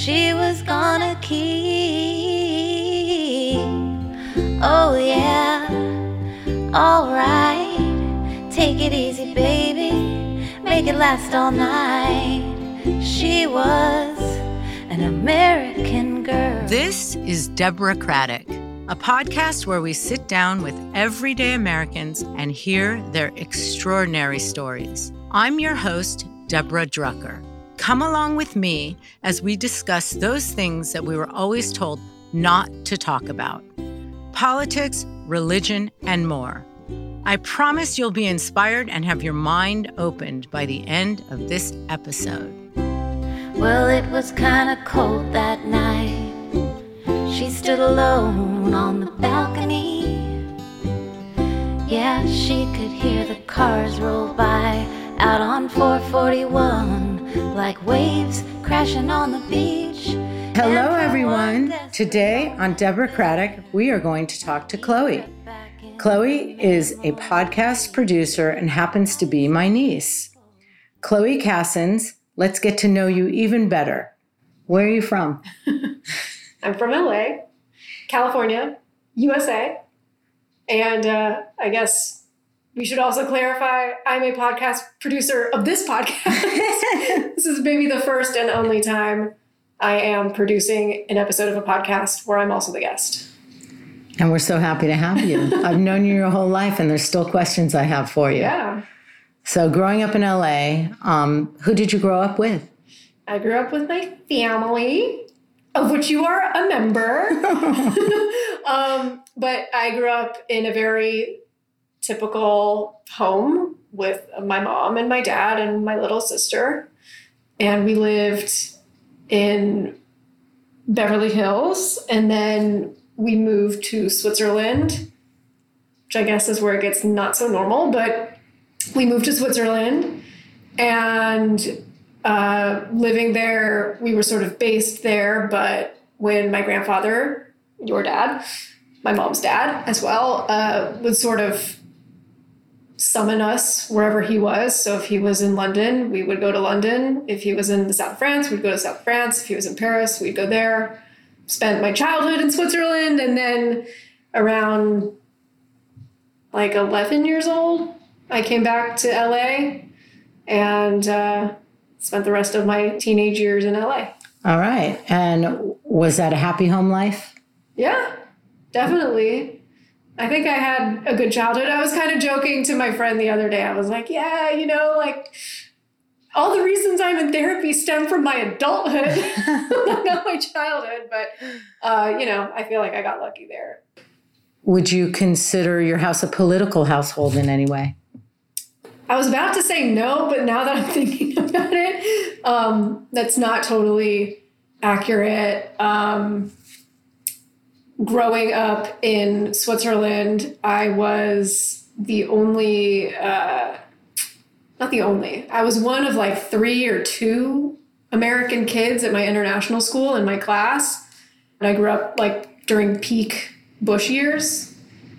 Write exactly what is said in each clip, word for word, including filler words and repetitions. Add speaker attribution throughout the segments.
Speaker 1: she was gonna keep. Oh yeah, alright, take it easy baby, make it last all night. She was an American girl.
Speaker 2: This is Deborah Craddock, a podcast where we sit down with everyday Americans and hear their extraordinary stories. I'm your host, Deborah Drucker. Come along with me as we discuss those things that we were always told not to talk about: politics, religion, and more. I promise you'll be inspired and have your mind opened by the end of this episode.
Speaker 1: Well, it was kinda cold that night. She stood alone on the balcony. Yeah, she could hear the cars roll by out on four forty-one, like waves crashing on the beach.
Speaker 2: Hello, everyone. Today on Deborah Craddock, we are going to talk to Chloe. Chloe is a podcast producer and happens to be my niece. Chloe Cassens, let's get to know you even better. Where are you from?
Speaker 3: I'm from L A, California, U S A. And uh, I guess we should also clarify, I'm a podcast producer of this podcast. This is maybe the first and only time I am producing an episode of a podcast where I'm also the guest.
Speaker 2: And we're so happy to have you. I've known you your whole life, and there's still questions I have for you.
Speaker 3: Yeah.
Speaker 2: So growing up in L A, um, who did you grow up with?
Speaker 3: I grew up with my family, of which you are a member. um, but I grew up in a very typical home with my mom and my dad and my little sister. And we lived in Beverly Hills, and then we moved to Switzerland, which I guess is where it gets not so normal, but we moved to Switzerland, and uh, living there, we were sort of based there. But when my grandfather, your dad, my mom's dad as well, uh, would sort of summon us wherever he was. So if he was in London, we would go to London. If he was in the south of France, we'd go to south of France. If he was in Paris, we'd go there. Spent my childhood in Switzerland, and then around like eleven years old, I came back to L A and uh, spent the rest of my teenage years in L A.
Speaker 2: All right. And was that a happy home life?
Speaker 3: Yeah, definitely. I think I had a good childhood. I was kind of joking to my friend the other day. I was like, yeah, you know, like all the reasons I'm in therapy stem from my adulthood, not my childhood. But, uh, you know, I feel like I got lucky there.
Speaker 2: Would you consider your house a political household in any way?
Speaker 3: I was about to say no, but now that I'm thinking about it, um, that's not totally accurate. Um, growing up in Switzerland, I was the only... Uh, Not the only. I was one of like three or two American kids at my international school in my class. And I grew up like during peak Bush years.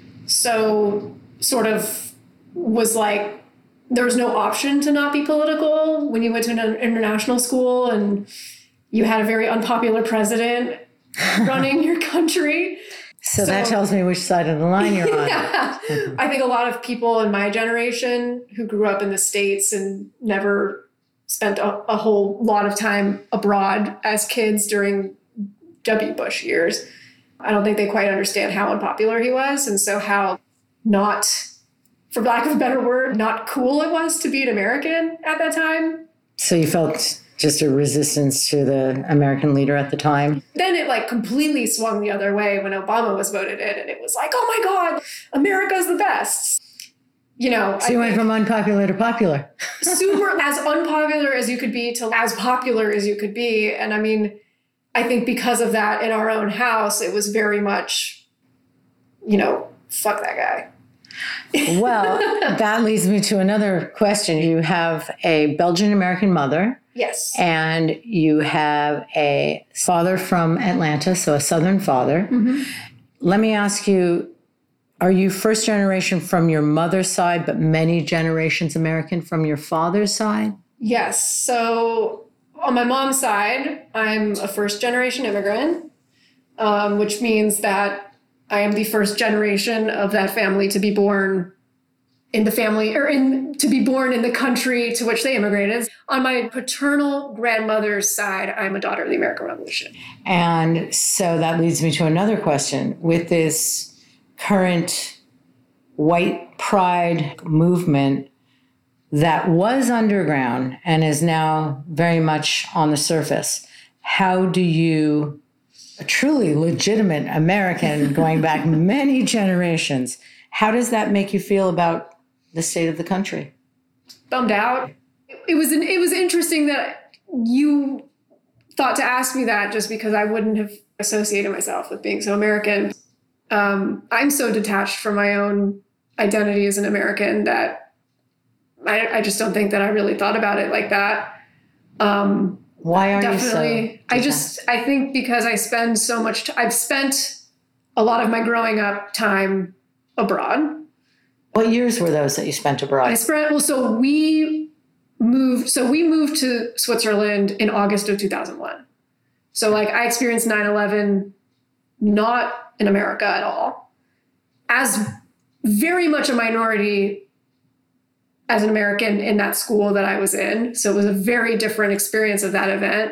Speaker 3: So sort of was like, there was no option to not be political when you went to an international school and you had a very unpopular president running your country.
Speaker 2: So, so that tells me which side of the line you're on.
Speaker 3: Yeah. I think a lot of people in my generation who grew up in the States and never spent a, a whole lot of time abroad as kids during W. Bush years, I don't think they quite understand how unpopular he was. And so how not, for lack of a better word, not cool it was to be an American at that time.
Speaker 2: So you felt just a resistance to the American leader at the time?
Speaker 3: Then it like completely swung the other way when Obama was voted in, and it was like, oh my God, America's the best. You know,
Speaker 2: so you
Speaker 3: I
Speaker 2: went from unpopular to popular.
Speaker 3: Super as unpopular as you could be to as popular as you could be. And I mean, I think because of that in our own house, it was very much, you know, fuck that guy.
Speaker 2: Well, that leads me to another question. You have a Belgian-American mother.
Speaker 3: Yes.
Speaker 2: And you have a father from Atlanta, so a Southern father. Mm-hmm. Let me ask you, are you first generation from your mother's side, but many generations American from your father's side?
Speaker 3: Yes. So On my mom's side, I'm a first generation immigrant, um, which means that I am the first generation of that family to be born in the family or in to be born in the country to which they immigrated. On my paternal grandmother's side, I'm a daughter of the American Revolution.
Speaker 2: And so that leads me to another question. With this current white pride movement that was underground and is now very much on the surface, how do you, a truly legitimate American going back many generations, how does that make you feel about the state of the country?
Speaker 3: Bummed out. It was an, it was interesting that you thought to ask me that, just because I wouldn't have associated myself with being so American. Um, I'm so detached from my own identity as an American that I, I just don't think that I really thought about it like that. Um,
Speaker 2: Why are
Speaker 3: definitely,
Speaker 2: you so
Speaker 3: I just, I think because I spend so much, t- I've spent a lot of my growing up time abroad.
Speaker 2: What years were those that you spent abroad?
Speaker 3: I spent, well, so we moved, so we moved to Switzerland in August of two thousand one. So like I experienced nine eleven not in America at all, as very much a minority as an American in that school that I was in. So it was a very different experience of that event.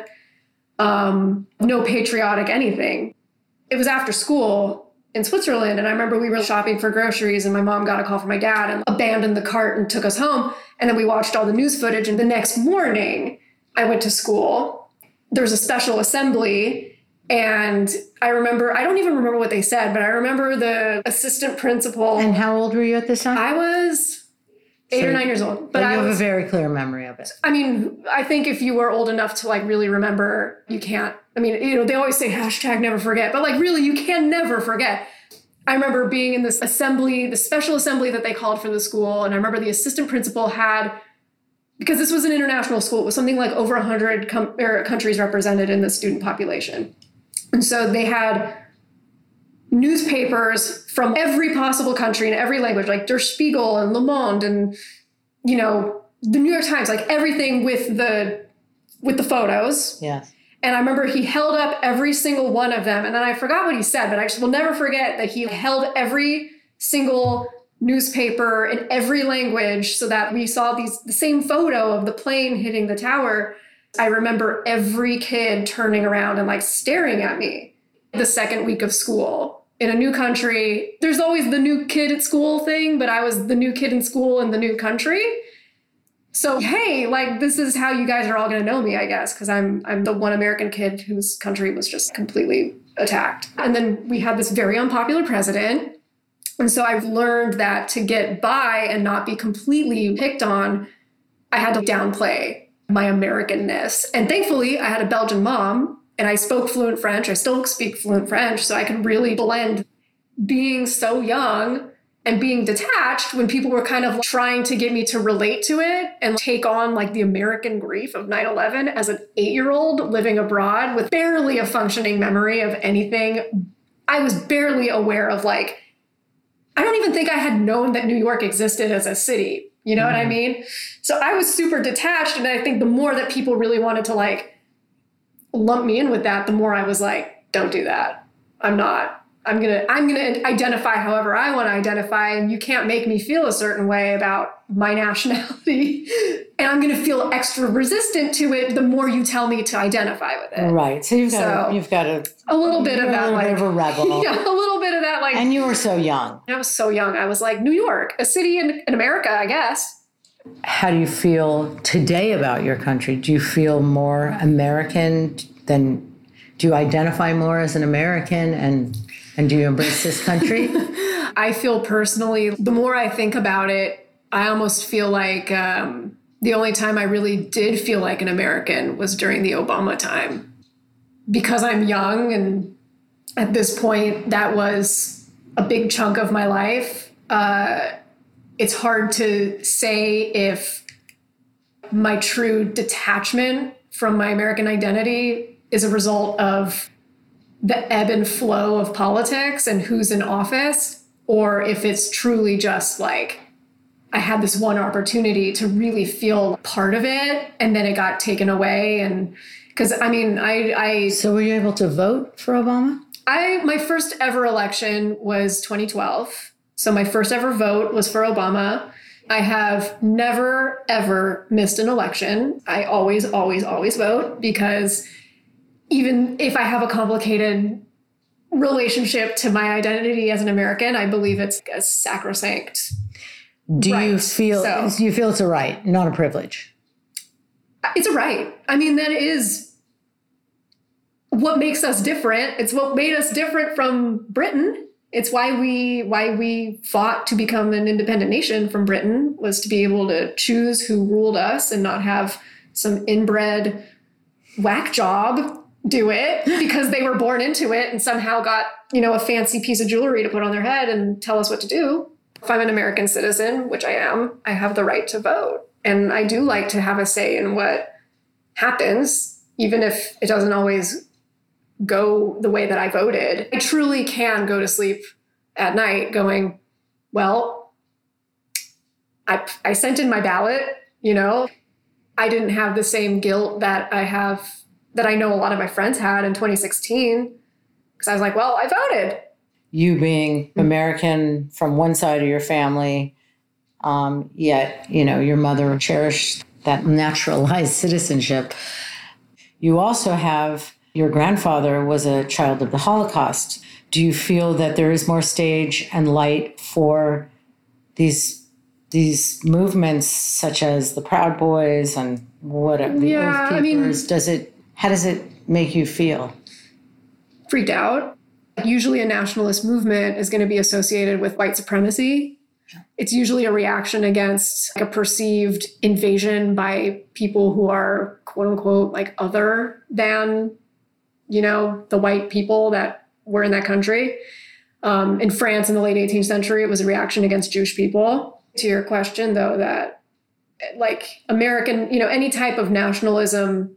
Speaker 3: Um, no patriotic anything. It was after school in Switzerland. And I remember we were shopping for groceries and my mom got a call from my dad and abandoned the cart and took us home. And then we watched all the news footage. And the next morning I went to school. There was a special assembly. And I remember, I don't even remember what they said, but I remember the assistant principal.
Speaker 2: And how old were you at this time?
Speaker 3: I was eight
Speaker 2: So-
Speaker 3: or nine years old.
Speaker 2: But
Speaker 3: But
Speaker 2: you
Speaker 3: I
Speaker 2: have
Speaker 3: was,
Speaker 2: a very clear memory of it.
Speaker 3: I mean, I think if you were old enough to like really remember, you can't. I mean, you know, they always say hashtag never forget, but like really you can never forget. I remember being in this assembly, the special assembly that they called for the school. And I remember the assistant principal had, because this was an international school, it was something like over one hundred com- er, countries represented in the student population. And so they had newspapers from every possible country in every language, like Der Spiegel and Le Monde and, you know, the New York Times, like everything with the with the photos.
Speaker 2: Yes.
Speaker 3: And I remember he held up every single one of them. And then I forgot what he said, but I just will never forget that he held every single newspaper in every language so that we saw these the same photo of the plane hitting the tower. I remember every kid turning around and like staring at me the second week of school. In a new country, there's always the new kid at school thing, but I was the new kid in school in the new country. So, hey, like, this is how you guys are all going to know me, I guess, because I'm I'm the one American kid whose country was just completely attacked. And then we had this very unpopular president. And so I've learned that to get by and not be completely picked on, I had to downplay my Americanness. And thankfully, I had a Belgian mom and I spoke fluent French. I still speak fluent French, so I could really blend being so young and being detached when people were kind of trying to get me to relate to it and take on like the American grief of nine eleven as an eight-year-old living abroad with barely a functioning memory of anything. I was barely aware of like, I don't even think I had known that New York existed as a city. You know mm-hmm. what I mean? So I was super detached. And I think the more that people really wanted to like lump me in with that, the more I was like, don't do that. I'm not. I'm going to I'm going to identify however I want to identify, and you can't make me feel a certain way about my nationality. And I'm going to feel extra resistant to it the more you tell me to identify with it.
Speaker 2: Right. So you've got
Speaker 3: so,
Speaker 2: a, you've got a,
Speaker 3: a little bit of that,
Speaker 2: a little
Speaker 3: like
Speaker 2: bit of a rebel.
Speaker 3: Yeah, a little bit of that, like.
Speaker 2: And you were so young.
Speaker 3: I was so young. I was like, New York, a city in, in America, I guess.
Speaker 2: How do you feel today about your country? Do you feel more American than? Do you identify more as an American and? And do you embrace this country?
Speaker 3: I feel personally, the more I think about it, I almost feel like um, the only time I really did feel like an American was during the Obama time. Because I'm young and at this point, that was a big chunk of my life. Uh, it's hard to say if my true detachment from my American identity is a result of the ebb and flow of politics and who's in office, or if it's truly just like, I had this one opportunity to really feel part of it, and then it got taken away. And because I mean, I, I
Speaker 2: so were you able to vote for Obama?
Speaker 3: I my first ever election was twenty twelve. So my first ever vote was for Obama. I have never, ever missed an election. I always, always, always vote, because even if I have a complicated relationship to my identity as an American, I believe it's a sacrosanct.
Speaker 2: Do
Speaker 3: right.
Speaker 2: you feel
Speaker 3: so,
Speaker 2: you feel it's a right, not a privilege?
Speaker 3: It's a right. I mean, that is what makes us different. It's what made us different from Britain. It's why we why we fought to become an independent nation from Britain, was to be able to choose who ruled us and not have some inbred whack job do it because they were born into it and somehow got, you know, a fancy piece of jewelry to put on their head and tell us what to do. If I'm an American citizen, which I am, I have the right to vote. And I do like to have a say in what happens, even if it doesn't always go the way that I voted. I truly can go to sleep at night going, well, I, I sent in my ballot, you know, I didn't have the same guilt that I have, that I know a lot of my friends had in twenty sixteen, because I was like, well, I voted.
Speaker 2: You being American from one side of your family, um, yet, you know, your mother cherished that naturalized citizenship. You also have, your grandfather was a child of the Holocaust. Do you feel that there is more stage and light for these these movements, such as the Proud Boys and whatever, the
Speaker 3: yeah,
Speaker 2: Earth Keepers?
Speaker 3: I mean,
Speaker 2: does it? How does it make you feel?
Speaker 3: Freaked out. Usually, a nationalist movement is going to be associated with white supremacy. It's usually a reaction against like a perceived invasion by people who are quote unquote like other than, you know, the white people that were in that country. Um, in France in the late eighteenth century, it was a reaction against Jewish people. To your question, though, that like American, you know, any type of nationalism,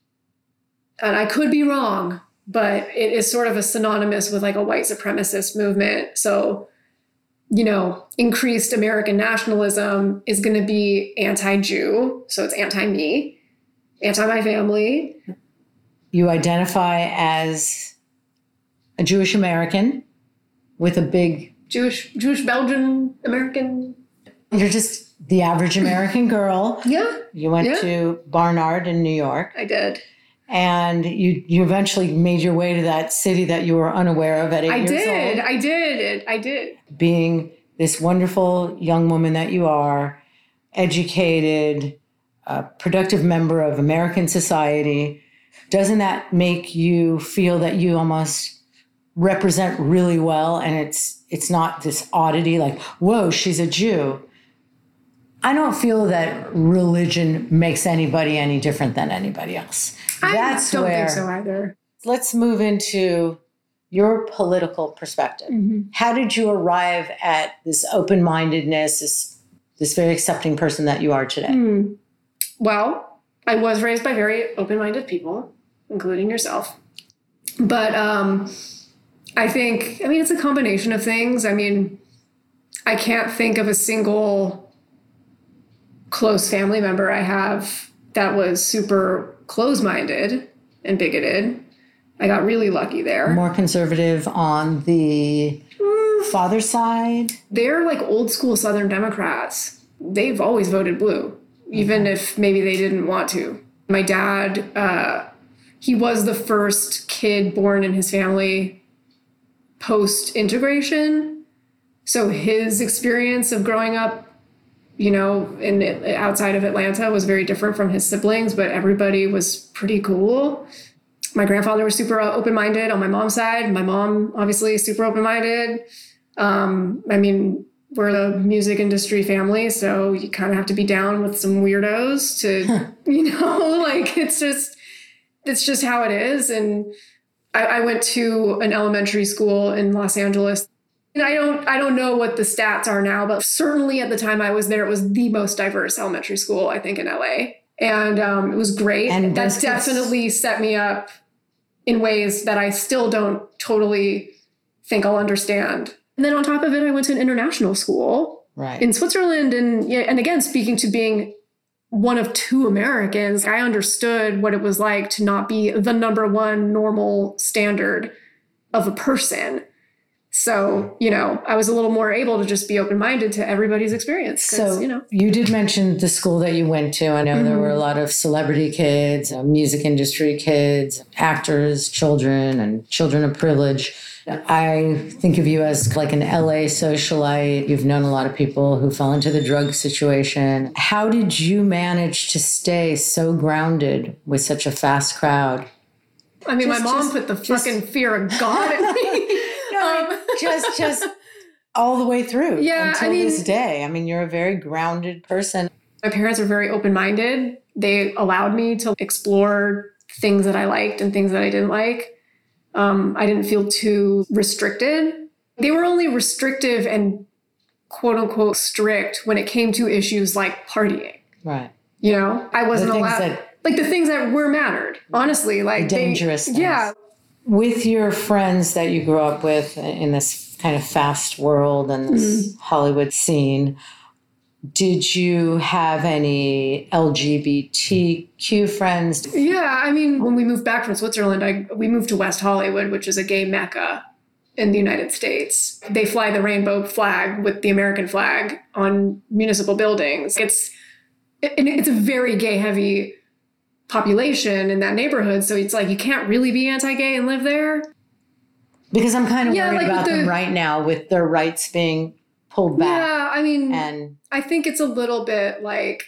Speaker 3: and I could be wrong, but it is sort of a synonymous with like a white supremacist movement. So, you know, increased American nationalism is going to be anti-Jew. So it's anti-me, anti-my family.
Speaker 2: You identify as a Jewish American with a big...
Speaker 3: Jewish, Jewish Belgian American.
Speaker 2: You're just the average American girl.
Speaker 3: Yeah.
Speaker 2: You went
Speaker 3: yeah.
Speaker 2: to Barnard in New York.
Speaker 3: I did.
Speaker 2: And you you eventually made your way to that city that you were unaware of at eight
Speaker 3: I
Speaker 2: years
Speaker 3: did.
Speaker 2: old.
Speaker 3: I did. I did.
Speaker 2: Being this wonderful young woman that you are, educated, a productive member of American society, doesn't that make you feel that you almost represent really well, and it's it's not this oddity like, whoa, she's a Jew? I don't feel that religion makes anybody any different than anybody else.
Speaker 3: I
Speaker 2: That's
Speaker 3: don't
Speaker 2: where,
Speaker 3: think so either.
Speaker 2: Let's move into your political perspective.
Speaker 3: Mm-hmm.
Speaker 2: How did you arrive at this open-mindedness, this, this very accepting person that you are today?
Speaker 3: Mm. Well, I was raised by very open-minded people, including yourself. But um, I think, I mean, it's a combination of things. I mean, I can't think of a single close family member I have that was super close-minded and bigoted. I got really lucky there.
Speaker 2: More conservative on the mm. father's side?
Speaker 3: They're like old school Southern Democrats. They've always voted blue, even mm-hmm. if maybe they didn't want to. My dad, uh, he was the first kid born in his family post-integration. So his experience of growing up, you know, in outside of Atlanta was very different from his siblings, but everybody was pretty cool. My grandfather was super open-minded on my mom's side. My mom, obviously, super open-minded. Um, I mean, we're the music industry family, so you kind of have to be down with some weirdos to, you know, like it's just, it's just how it is. And I, I went to an elementary school in Los Angeles. And I don't, I don't know what the stats are now, but certainly at the time I was there, it was the most diverse elementary school, I think, in L A. And um, it was great. And that definitely set me up in ways that I still don't totally think I'll understand. And then on top of it, I went to an international school.
Speaker 2: right.
Speaker 3: in Switzerland. And, yeah, and again, speaking to being one of two Americans, I understood what it was like to not be the number one normal standard of a person. So, you know, I was a little more able to just be open-minded to everybody's experience.
Speaker 2: So,
Speaker 3: you know,
Speaker 2: you did mention the school that you went to. I know mm-hmm. there were a lot of celebrity kids, uh, music industry kids, actors, children, and children of privilege. I think of you as like an L A socialite. You've known a lot of people who fell into the drug situation. How did you manage to stay so grounded with such a fast crowd?
Speaker 3: I mean,
Speaker 2: just,
Speaker 3: my mom
Speaker 2: just,
Speaker 3: put the
Speaker 2: just,
Speaker 3: fucking fear of God at me.
Speaker 2: no, um, just, just all the way through
Speaker 3: yeah,
Speaker 2: until
Speaker 3: I mean,
Speaker 2: this day. I mean, you're a very grounded person.
Speaker 3: My parents are very open-minded. They allowed me to explore things that I liked and things that I didn't like. Um, I didn't feel too restricted. They were only restrictive and quote unquote strict when it came to issues like partying.
Speaker 2: Right.
Speaker 3: You know, I wasn't
Speaker 2: the
Speaker 3: allowed,
Speaker 2: that,
Speaker 3: like the things that were mattered, honestly, like
Speaker 2: the dangerous
Speaker 3: they,
Speaker 2: things.
Speaker 3: Yeah.
Speaker 2: With your friends that you grew up with in this kind of fast world and this mm-hmm. Hollywood scene, did you have any L G B T Q friends?
Speaker 3: Yeah, I mean, when we moved back from Switzerland, I, we moved to West Hollywood, which is a gay mecca in the United States. They fly the rainbow flag with the American flag on municipal buildings. It's it, it's a very gay-heavy population in that neighborhood, so it's like you can't really be anti-gay and live there.
Speaker 2: Because I'm kind of
Speaker 3: yeah,
Speaker 2: worried
Speaker 3: like
Speaker 2: about
Speaker 3: the,
Speaker 2: them right now with their rights being pulled back.
Speaker 3: Yeah, I mean,
Speaker 2: and
Speaker 3: I think it's a little bit like,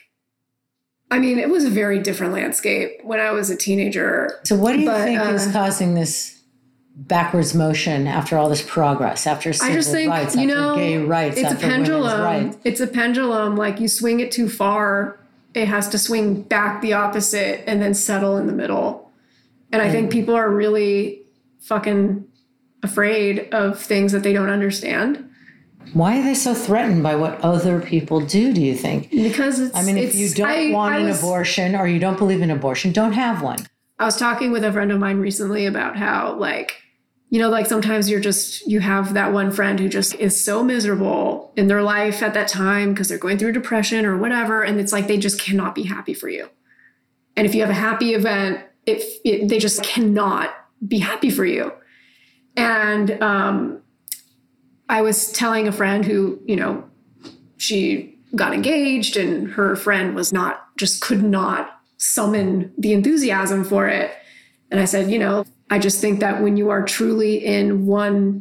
Speaker 3: I mean, it was a very different landscape when I was a teenager.
Speaker 2: So what do you
Speaker 3: but,
Speaker 2: think
Speaker 3: uh,
Speaker 2: is causing this backwards motion after all this progress, after civil
Speaker 3: I just think,
Speaker 2: rights,
Speaker 3: you
Speaker 2: after
Speaker 3: know,
Speaker 2: gay rights,
Speaker 3: it's
Speaker 2: after
Speaker 3: a pendulum.
Speaker 2: women's rights?
Speaker 3: It's a pendulum. Like you swing it too far, it has to swing back the opposite and then settle in the middle. And I think people are really fucking afraid of things that they don't understand.
Speaker 2: Why are they so threatened by what other people do, do you think?
Speaker 3: Because it's...
Speaker 2: I mean, if
Speaker 3: it's,
Speaker 2: you don't
Speaker 3: I,
Speaker 2: want
Speaker 3: I
Speaker 2: an
Speaker 3: was,
Speaker 2: abortion or you don't believe in abortion, don't have one.
Speaker 3: I was talking with a friend of mine recently about how, like, you know, like sometimes you're just, you have that one friend who just is so miserable in their life at that time because they're going through depression or whatever. And it's like they just cannot be happy for you. And if you have a happy event, it, it, they just cannot be happy for you. And um, I was telling a friend who, you know, she got engaged and her friend was not, just could not summon the enthusiasm for it. And I said, you know, I just think that when you are truly in one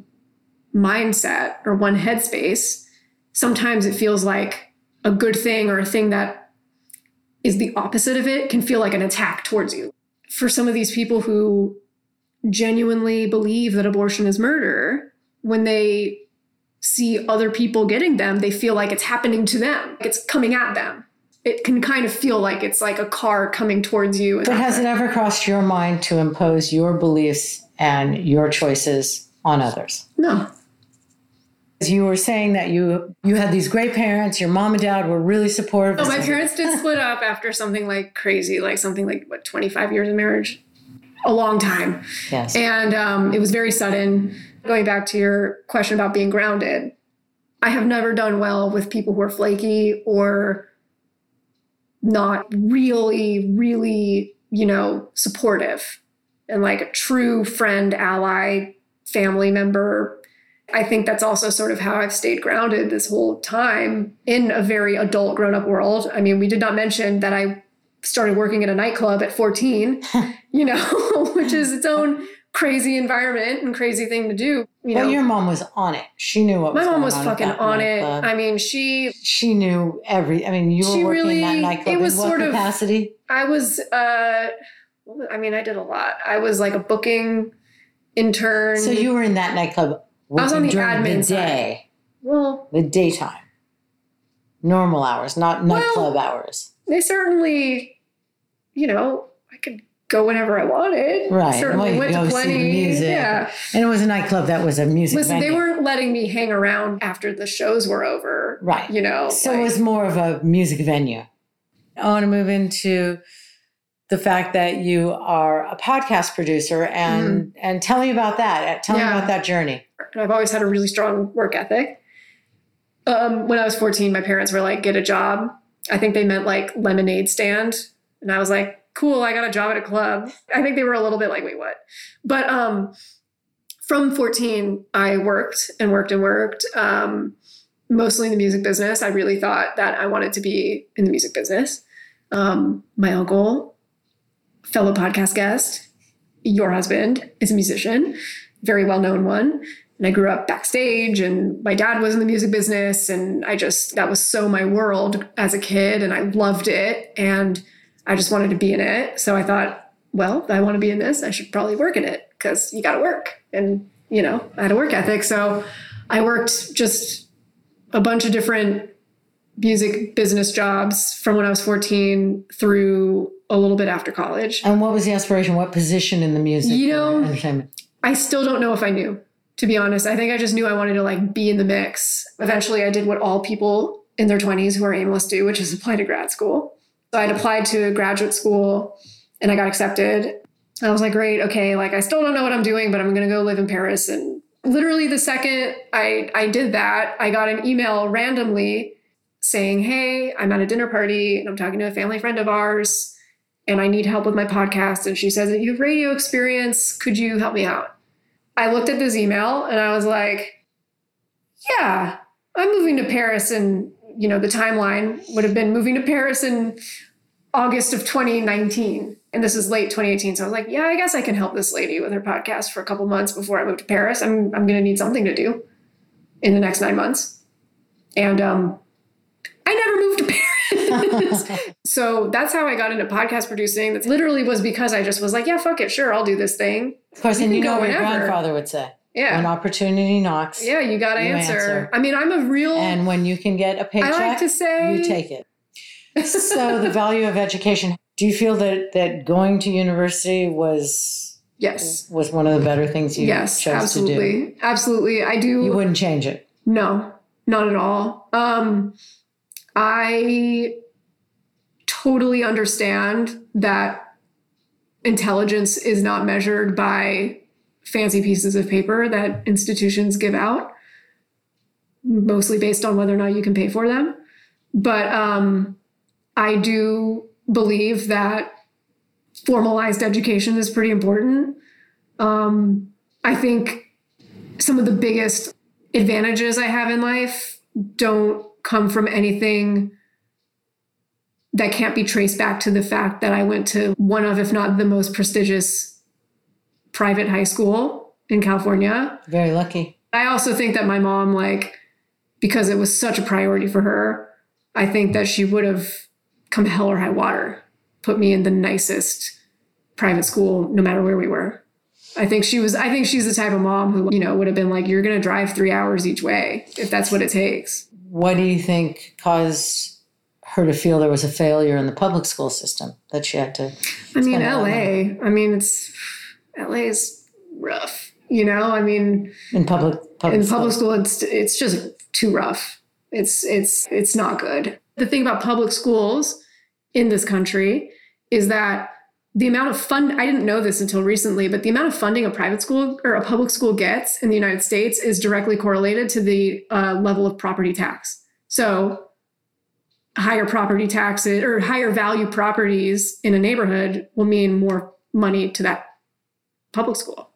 Speaker 3: mindset or one headspace, sometimes it feels like a good thing or a thing that is the opposite of it can feel like an attack towards you. For some of these people who genuinely believe that abortion is murder, when they see other people getting them, they feel like it's happening to them. It's coming at them. It can kind of feel like it's like a car coming towards you.
Speaker 2: But has it ever crossed your mind to impose your beliefs and your choices on others?
Speaker 3: No.
Speaker 2: You were saying that you you had these great parents, your mom and dad were really supportive.
Speaker 3: Oh, my parents did split up after something like crazy, like something like, what, twenty-five years of marriage? A long time.
Speaker 2: Yes.
Speaker 3: And um, it was very sudden. Going back to your question about being grounded, I have never done well with people who are flaky or not really, really, you know, supportive and like a true friend, ally, family member. I think that's also sort of how I've stayed grounded this whole time in a very adult grown-up world. I mean, we did not mention that I started working at a nightclub at fourteen, you know, which is its own crazy environment and crazy thing to do. You know,
Speaker 2: well, your mom was on it. She knew what was
Speaker 3: my
Speaker 2: going on.
Speaker 3: mom was fucking on it.
Speaker 2: Nightclub.
Speaker 3: I mean, she
Speaker 2: she knew every. I mean, you were working
Speaker 3: really,
Speaker 2: in that nightclub.
Speaker 3: It was
Speaker 2: in what
Speaker 3: sort
Speaker 2: capacity?
Speaker 3: Of, I was. Uh, I mean, I did a lot. I was like a booking intern.
Speaker 2: So you were in that nightclub.
Speaker 3: I was on the
Speaker 2: during
Speaker 3: admin
Speaker 2: the day.
Speaker 3: Side. Well,
Speaker 2: the daytime, normal hours, not nightclub
Speaker 3: well,
Speaker 2: hours.
Speaker 3: They certainly, you know, I could go whenever I wanted.
Speaker 2: Right.
Speaker 3: Certainly
Speaker 2: well,
Speaker 3: went to plenty.
Speaker 2: See the music.
Speaker 3: Yeah.
Speaker 2: And it was a nightclub that was a music
Speaker 3: Listen,
Speaker 2: venue.
Speaker 3: they weren't letting me hang around after the shows were over.
Speaker 2: Right.
Speaker 3: You know.
Speaker 2: So
Speaker 3: like,
Speaker 2: it was more of a music venue. I want to move into the fact that you are a podcast producer and mm-hmm. and tell me about that. Tell
Speaker 3: yeah.
Speaker 2: me about that journey.
Speaker 3: And I've always had a really strong work ethic. Um, when I was fourteen, my parents were like, get a job. I think they meant like lemonade stand. And I was like, cool, I got a job at a club. I think they were a little bit like, wait, what? But um, from fourteen, I worked and worked and worked, um, mostly in the music business. I really thought that I wanted to be in the music business. Um, my uncle, fellow podcast guest, your husband, is a musician, very well-known one. And I grew up backstage, and my dad was in the music business. And I just, that was so my world as a kid, and I loved it. And I just wanted to be in it. So I thought, well, if I want to be in this, I should probably work in it, because you got to work. And, you know, I had a work ethic. So I worked just a bunch of different music business jobs from when I was fourteen through a little bit after college.
Speaker 2: And what was the aspiration? What position in the music
Speaker 3: you know,
Speaker 2: entertainment?
Speaker 3: I still don't know if I knew, to be honest. I think I just knew I wanted to like be in the mix. Eventually I did what all people in their twenties who are aimless do, which is apply to grad school. So I'd applied to graduate school and I got accepted. I was like, great, okay, like I still don't know what I'm doing, but I'm going to go live in Paris. And literally the second I, I did that, I got an email randomly saying, hey, I'm at a dinner party and I'm talking to a family friend of ours and I need help with my podcast. And she says, you have radio experience. Could you help me out? I looked at this email and I was like, yeah, I'm moving to Paris. And, you know, the timeline would have been moving to Paris in August of twenty nineteen. And this is late twenty eighteen. So I was like, yeah, I guess I can help this lady with her podcast for a couple months before I move to Paris. I'm I'm going to need something to do in the next nine months. And um, I never moved to Paris. So that's how I got into podcast producing. That literally was because I just was like, yeah, fuck it. Sure, I'll do this thing.
Speaker 2: Of course, you and you know what your
Speaker 3: whenever.
Speaker 2: grandfather would say.
Speaker 3: Yeah.
Speaker 2: When opportunity knocks.
Speaker 3: Yeah, you got to answer. answer. I mean, I'm a real...
Speaker 2: And when you can get a paycheck,
Speaker 3: I like to say,
Speaker 2: you take it. So the value of education. Do you feel that, that going to university was...
Speaker 3: Yes.
Speaker 2: Was one of the better things you
Speaker 3: yes,
Speaker 2: chose
Speaker 3: absolutely.
Speaker 2: to do?
Speaker 3: Absolutely. I do...
Speaker 2: You wouldn't change it?
Speaker 3: No, not at all. Um, I totally understand that intelligence is not measured by fancy pieces of paper that institutions give out, mostly based on whether or not you can pay for them. But um, I do believe that formalized education is pretty important. Um, I think some of the biggest advantages I have in life don't come from anything that can't be traced back to the fact that I went to one of, if not the most prestigious private high school in California.
Speaker 2: Very lucky.
Speaker 3: I also think that my mom, like, because it was such a priority for her, I think that she would have, come hell or high water, put me in the nicest private school, no matter where we were. I think she was, I think she's the type of mom who, you know, would have been like, you're going to drive three hours each way if that's what it takes.
Speaker 2: What do you think caused her to feel there was a failure in the public school system that she had to?
Speaker 3: I mean, L A, I mean, it's, L A is rough, you know, I mean,
Speaker 2: in public, public
Speaker 3: in
Speaker 2: school.
Speaker 3: public school, it's, it's just too rough. It's, it's, it's not good. The thing about public schools in this country is that the amount of fund, I didn't know this until recently, but the amount of funding a private school or a public school gets in the United States is directly correlated to the uh, level of property tax. So higher property taxes or higher value properties in a neighborhood will mean more money to that public school.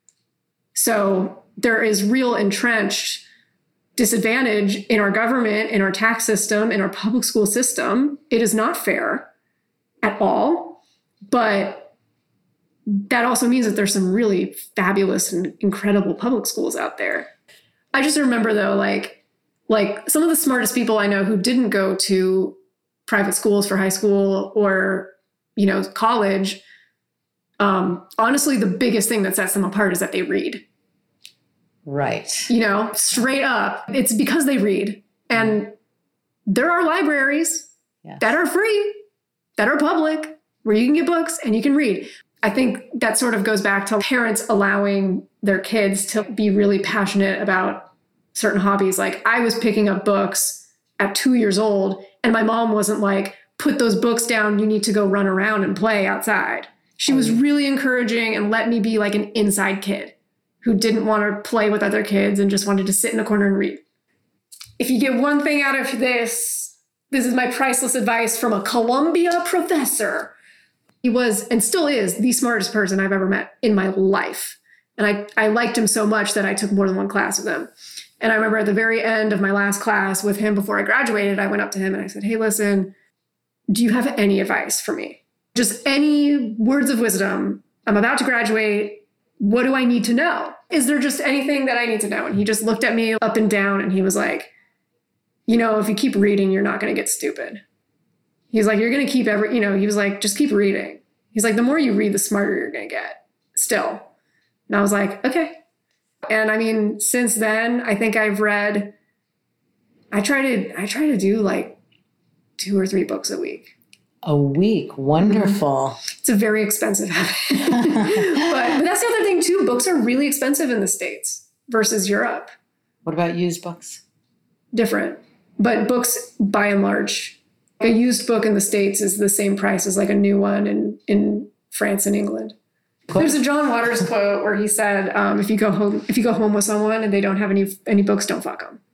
Speaker 3: So there is real entrenched disadvantage in our government, in our tax system, in our public school system. It is not fair at all. But that also means that there's some really fabulous and incredible public schools out there. I just remember, though, like, like some of the smartest people I know who didn't go to private schools for high school or, you know, college, um, honestly, the biggest thing that sets them apart is that they read.
Speaker 2: Right.
Speaker 3: You know, straight up. It's because they read. And there are libraries yes. that are free, that are public, where you can get books and you can read. I think that sort of goes back to parents allowing their kids to be really passionate about certain hobbies. Like I was picking up books at two years old and my mom wasn't like, put those books down, you need to go run around and play outside. She was really encouraging and let me be like an inside kid who didn't want to play with other kids and just wanted to sit in a corner and read. if you get one thing out of this, this is my priceless advice from a Columbia professor. He was, and still is, the smartest person I've ever met in my life. And I, I liked him so much that I took more than one class with him. And I remember at the very end of my last class with him before I graduated, I went up to him and I said, hey, listen, do you have any advice for me? Just any words of wisdom. I'm about to graduate. What do I need to know? Is there just anything that I need to know? And he just looked at me up and down and he was like, you know, if you keep reading, you're not going to get stupid. He's like, you're going to keep every, you know, he was like, just keep reading. He's like, the more you read, the smarter you're going to get still. And I was like, okay. And I mean, since then, I think I've read, I try to, I try to do like two or three books a week.
Speaker 2: A week. Wonderful.
Speaker 3: It's a very expensive habit. but, but that's the other thing too. Books are really expensive in the States versus Europe.
Speaker 2: What about used books?
Speaker 3: Different. But books, by and large, a used book in the States is the same price as like a new one in, in France and England. There's a John Waters quote where he said, um, if you go home, if you go home with someone and they don't have any, any books, don't fuck them.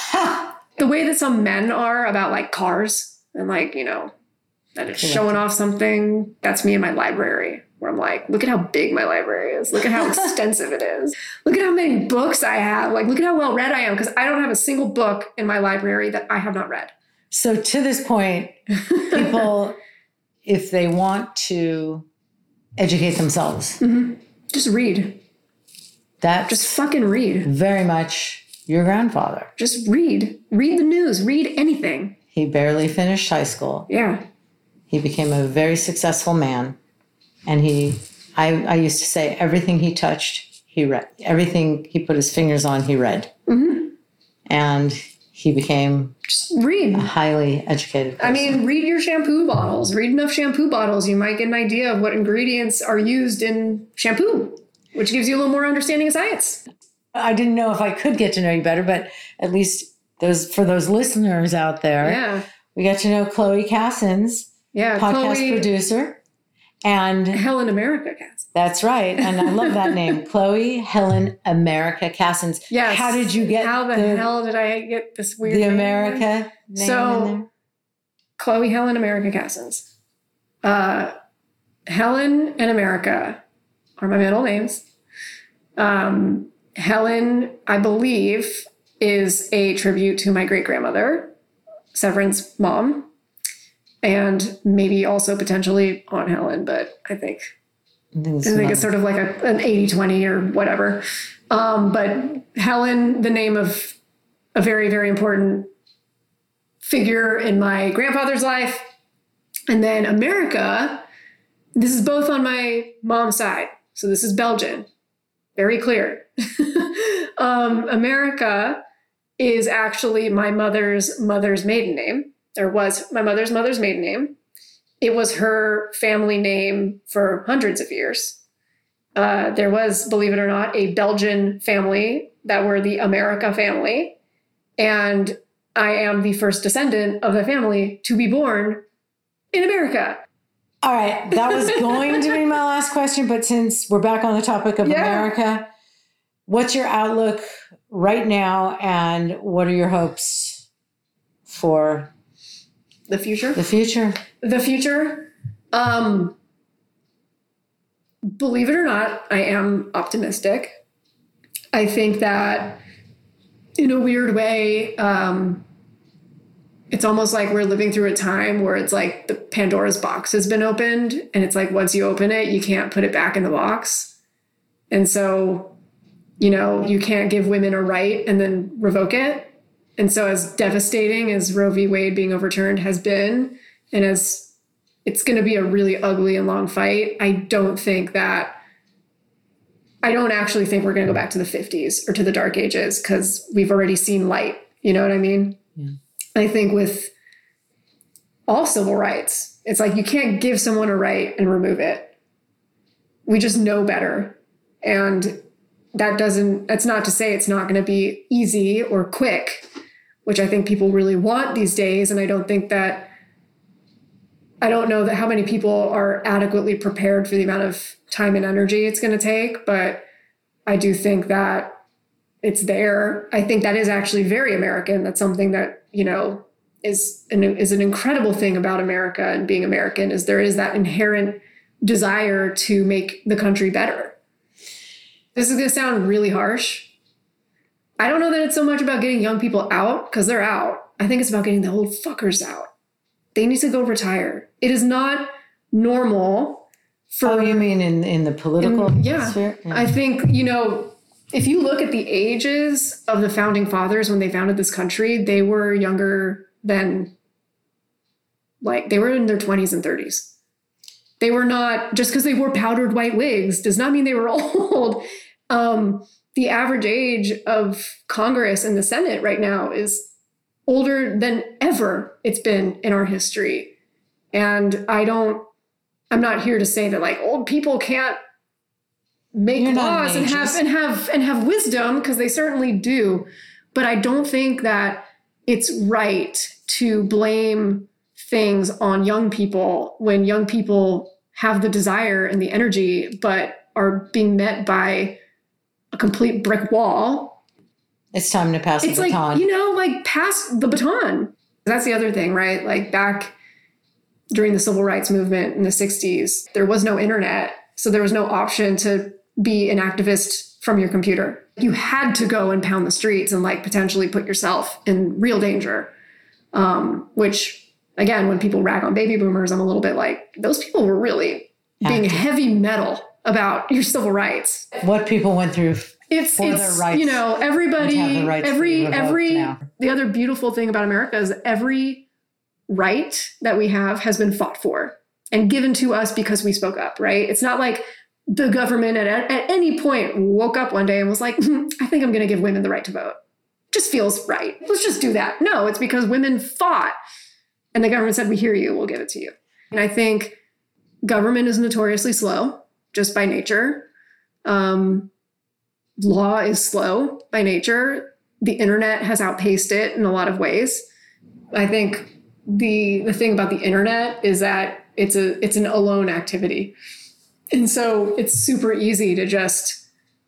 Speaker 3: The way that some men are about like cars and like, you know, that it's showing off something. That's me in my library where I'm like, look at how big my library is. Look at how extensive it is. Look at how many books I have. Like, look at how well read I am. Because I don't have a single book in my library that I have not read.
Speaker 2: So to this point, people, if they want to educate themselves,
Speaker 3: mm-hmm. just read.
Speaker 2: That's
Speaker 3: just fucking read.
Speaker 2: Very much your grandfather.
Speaker 3: Just read. Read the news. Read anything.
Speaker 2: He barely finished high school.
Speaker 3: Yeah.
Speaker 2: He became a very successful man. And he, I, I used to say, everything he touched, he read. Everything he put his fingers on, he read.
Speaker 3: Mm-hmm.
Speaker 2: And he became
Speaker 3: just read.
Speaker 2: A highly educated person.
Speaker 3: I mean, read your shampoo bottles. Read enough shampoo bottles. You might get an idea of what ingredients are used in shampoo, which gives you a little more understanding of science.
Speaker 2: I didn't know if I could get to know you better, but at least those for those listeners out there,
Speaker 3: yeah.
Speaker 2: we got to know Chloe Cassens,
Speaker 3: yeah,
Speaker 2: podcast
Speaker 3: Chloe,
Speaker 2: producer. And
Speaker 3: Helen America Cassens.
Speaker 2: That's right. And I love that name. Chloe Helen America Cassens.
Speaker 3: Yes.
Speaker 2: How did you get
Speaker 3: How the, the hell did I get this weird
Speaker 2: The
Speaker 3: name
Speaker 2: America name
Speaker 3: So,
Speaker 2: in there?
Speaker 3: Chloe Helen America Cassens. Uh, Helen and America are my middle names. Um, Helen, I believe, is a tribute to my great-grandmother, Severin's mom. And maybe also potentially Aunt Helen, but I think I think it's, I think it's sort of like a, an eighty twenty or whatever. Um, but Helen, the name of a very, very important figure in my grandfather's life. And then America, this is both on my mom's side. So this is Belgian. Very clear. um, America is actually my mother's mother's maiden name. There was my mother's mother's maiden name. It was her family name for hundreds of years. Uh, there was, believe it or not, a Belgian family that were the America family. And I am the first descendant of the family to be born in America.
Speaker 2: All right. That was going to be my last question. But since we're back on the topic of
Speaker 3: yeah.
Speaker 2: America, what's your outlook right now? And what are your hopes for
Speaker 3: The future?
Speaker 2: The future.
Speaker 3: The future. Um, believe it or not, I am optimistic. I think that in a weird way, um, it's almost like we're living through a time where it's like the Pandora's box has been opened. And it's like, once you open it, you can't put it back in the box. And so, you know, you can't give women a right and then revoke it. And so as devastating as Roe v. Wade being overturned has been, and as it's going to be a really ugly and long fight, I don't think that, I don't actually think we're going to go back to the fifties or to the dark ages because we've already seen light. You know what I mean?
Speaker 2: Yeah.
Speaker 3: I think with all civil rights, it's like you can't give someone a right and remove it. We just know better. And that doesn't, that's not to say it's not going to be easy or quick, which I think people really want these days. And I don't think that, I don't know that how many people are adequately prepared for the amount of time and energy it's going to take. But I do think that it's there. I think that is actually very American. That's something that, you know, is an, is an incredible thing about America and being American, is there is that inherent desire to make the country better. This is going to sound really harsh. I don't know that it's so much about getting young people out, because they're out. I think it's about getting the old fuckers out. They need to go retire. It is not normal for...
Speaker 2: Oh, you mean in, in the political
Speaker 3: in, yeah.
Speaker 2: sphere? Yeah.
Speaker 3: I think, you know, if you look at the ages of the founding fathers when they founded this country, they were younger than, like, they were in their twenties and thirties. They were not, just because they wore powdered white wigs does not mean they were old. Um, the average age of Congress and the Senate right now is older than ever it's been in our history. And I don't, I'm not here to say that like old people can't make
Speaker 2: You're
Speaker 3: laws and have, and have, and have wisdom, because they certainly do. But I don't think that it's right to blame things on young people when young people have the desire and the energy, but are being met by a complete brick wall.
Speaker 2: It's time to pass
Speaker 3: it's
Speaker 2: the baton.
Speaker 3: Like, you know, like pass the baton. That's the other thing, right? Like back during the civil rights movement in the sixties, there was no internet. So there was no option to be an activist from your computer. You had to go and pound the streets and like potentially put yourself in real danger. Um, which again, when people rag on baby boomers, I'm a little bit like, those people were really being
Speaker 2: Active.
Speaker 3: heavy metal about your civil rights.
Speaker 2: What people went through
Speaker 3: It's,
Speaker 2: for
Speaker 3: it's
Speaker 2: their rights.
Speaker 3: You know, everybody, every, every,
Speaker 2: now.
Speaker 3: the other beautiful thing about America is every right that we have has been fought for and given to us because we spoke up, right? It's not like the government at, at any point woke up one day and was like, hmm, I think I'm going to give women the right to vote. Just feels right. Let's just do that. No, it's because women fought and the government said, we hear you, we'll give it to you. And I think government is notoriously slow just by nature. Um, law is slow by nature. The internet has outpaced it in a lot of ways. I think the the thing about the internet is that it's a it's an alone activity. And so it's super easy to just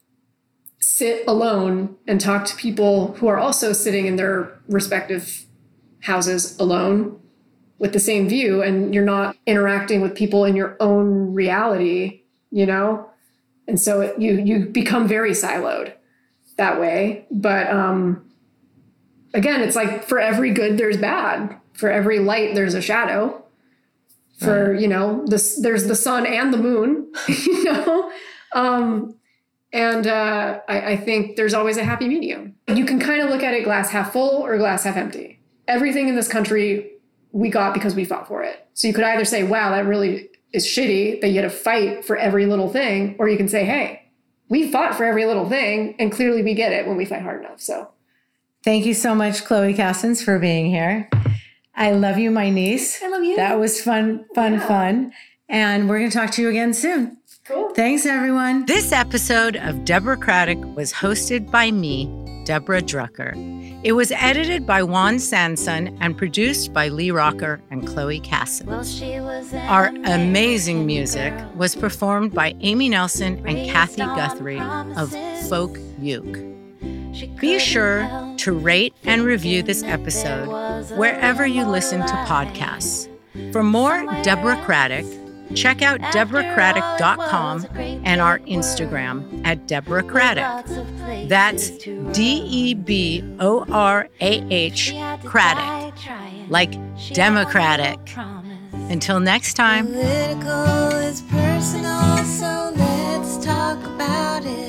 Speaker 3: sit alone and talk to people who are also sitting in their respective houses alone with the same view, and you're not interacting with people in your own reality, you know? And so it, you you become very siloed that way. But um, again, it's like for every good, there's bad. For every light, there's a shadow. For, right. you know, this, there's the sun and the moon, you know? Um, and uh, I, I think there's always a happy medium. You can kind of look at it glass half full or glass half empty. Everything in this country we got because we fought for it. So you could either say, wow, that really is shitty that you had to fight for every little thing, or you can say, hey, we fought for every little thing, and clearly we get it when we fight hard enough. So
Speaker 2: thank you so much, Chloe Cassens, for being here. I love you, my niece.
Speaker 3: I love you.
Speaker 2: That was fun, fun, yeah. fun. And we're going to talk to you again soon.
Speaker 3: Cool.
Speaker 2: Thanks, everyone. This episode of Deborah Craddock was hosted by me, Deborah Drucker. It was edited by Juan Sanson and produced by Lee Rocker and Chloe Cassens.
Speaker 1: Well, she was
Speaker 2: Our amazing music was performed by Amy Nelson and Kathy Guthrie of Folk Uke. Be sure to rate and review this episode wherever you listen to podcasts. For more Deborah Craddock, check out deborah craddock dot com and our Instagram at Deborah Craddock. That's D E B O R A H Craddock, like Democratic. Until next time.
Speaker 4: Political is personal, so let's talk about it.